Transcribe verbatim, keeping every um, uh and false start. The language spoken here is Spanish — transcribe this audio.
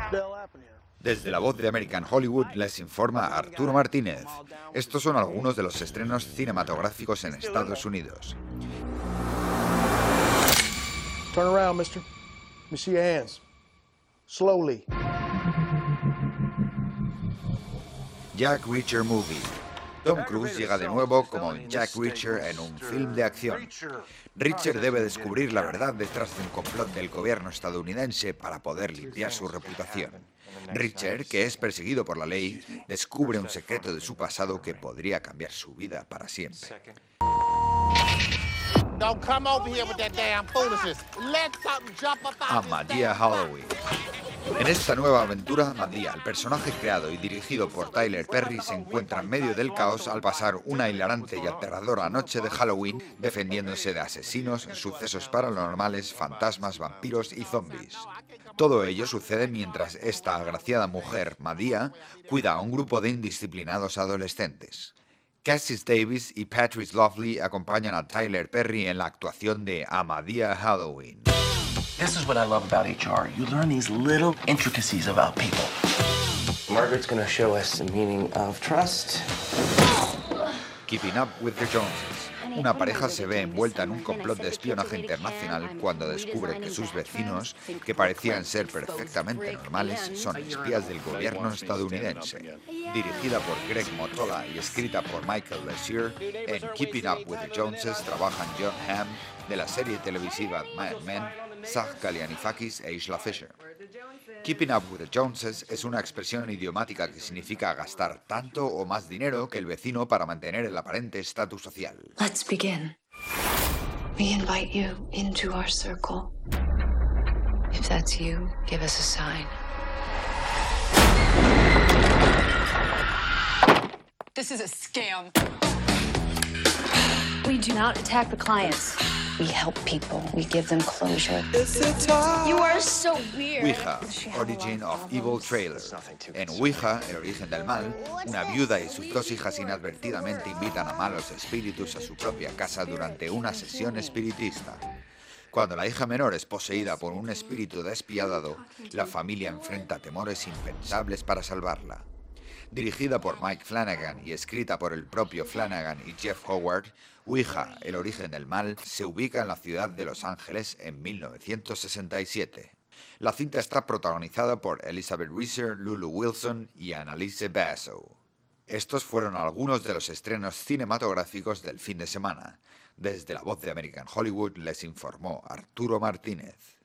Desde la voz de American Hollywood les informa Arturo Martínez. Estos son algunos de los estrenos cinematográficos en Estados Unidos. Turn around, mister. Let me see your hands. Slowly. Jack Reacher Movie. Tom Cruise llega de nuevo como Jack Reacher en un film de acción. Reacher debe descubrir la verdad detrás de un complot del gobierno estadounidense para poder limpiar su reputación. Reacher, que es perseguido por la ley, descubre un secreto de su pasado que podría cambiar su vida para siempre. A Madea Halloween. En esta nueva aventura, Madea, el personaje creado y dirigido por Tyler Perry, se encuentra en medio del caos al pasar una hilarante y aterradora noche de Halloween defendiéndose de asesinos, sucesos paranormales, fantasmas, vampiros y zombies. Todo ello sucede mientras esta agraciada mujer, Madea, cuida a un grupo de indisciplinados adolescentes. Cassis Davis y Patrice Lovely acompañan a Tyler Perry en la actuación de A Madea Halloween. This is what I love about H R. You learn these little intricacies about people. Margaret's gonna show us the meaning of trust. Keeping Up with the Joneses. Una pareja se ve envuelta en un complot de espionaje internacional cuando descubre que sus vecinos, que parecían ser perfectamente normales, son espías del gobierno estadounidense. Dirigida por Greg Mottola y escrita por Michael Lesieur, en Keeping Up with the Joneses trabajan John Hamm, de la serie televisiva Mad Men, Zach Galifianakis e Isla Fisher. Keeping Up with the Joneses es una expresión idiomática que significa gastar tanto o más dinero que el vecino para mantener el aparente estatus social. Let's begin. We invite you into our circle. If that's you, give us a sign. This is a scam. We do not attack the clients. We help people. We give them closure. You are so weird. Ouija, Origin of Evil Trailer. En Ouija, el origen del mal, una viuda y sus dos hijas inadvertidamente invitan a malos espíritus a su propia casa durante una sesión espiritista. Cuando la hija menor es poseída por un espíritu despiadado, la familia enfrenta temores impensables para salvarla. Dirigida por Mike Flanagan y escrita por el propio Flanagan y Jeff Howard, Ouija, el origen del mal, se ubica en la ciudad de Los Ángeles en mil novecientos sesenta y siete. La cinta está protagonizada por Elizabeth Reaser, Lulu Wilson y Annalise Basso. Estos fueron algunos de los estrenos cinematográficos del fin de semana. Desde la voz de American Hollywood les informó Arturo Martínez.